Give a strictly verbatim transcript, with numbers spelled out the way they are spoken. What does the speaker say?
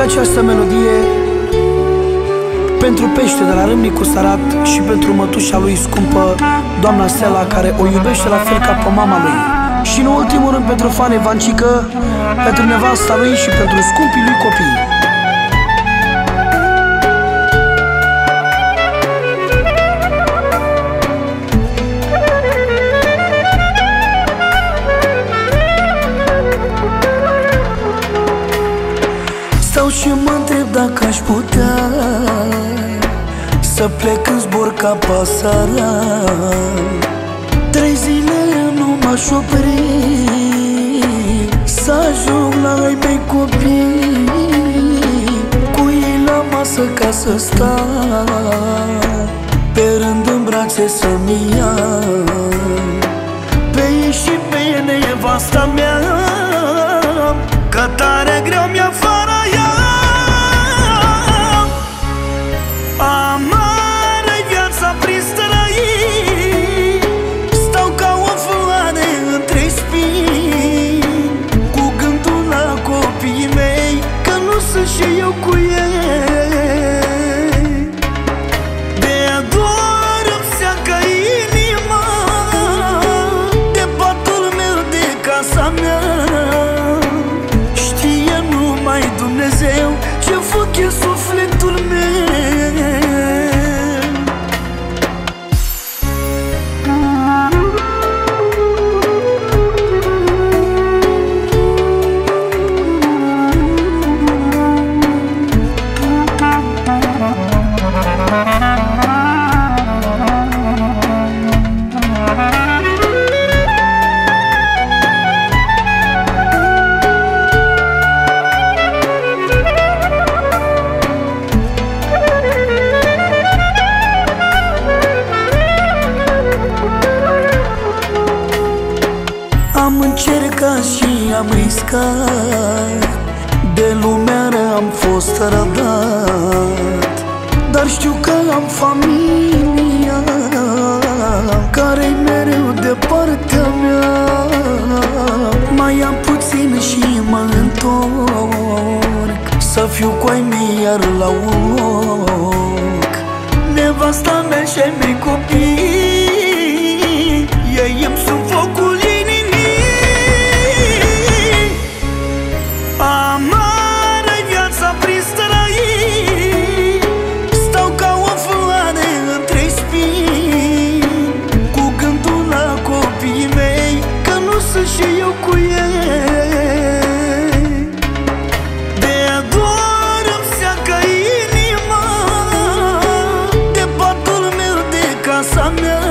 această melodie pentru Pește de la Râmnicu Sărat și pentru mătușa lui scumpă, doamna Stella, care o iubește la fel ca pe mama lui. Și în ultimul rând pentru Fane Vancică, pentru nevasta lui și pentru scumpii lui copii. Stau și mă întreb dacă aș putea să plec în zbor ca pasărea. Trei zile nu m-aș opri să ajung la ai mei copii, cu ei la masă ca să stau, pe rând în brațe să-mi ia, pe ei și pe ele nevasta mea, că tare greu mi-a fără ea. Amară-i viața prin străini, stau ca o floare între spini, cu gândul la copiii mei, că nu sunt și eu cu ei. De dor îmi seacă inima, de patul meu, de casa mea. Știe numai Dumnezeu ce fac e sufletul meu. Am încercat și am riscat, de lumea rea am fost răbdat, dar știu că am familia care-i mereu de partea mea. Mai am puțin și mă întorc, să fiu cu ai mei iar la un loc. Nevasta mea și ai mei copii, ei îmi sunt focul și eu cu ei. De dor îmi seacă inima, de patul meu, de casa mea.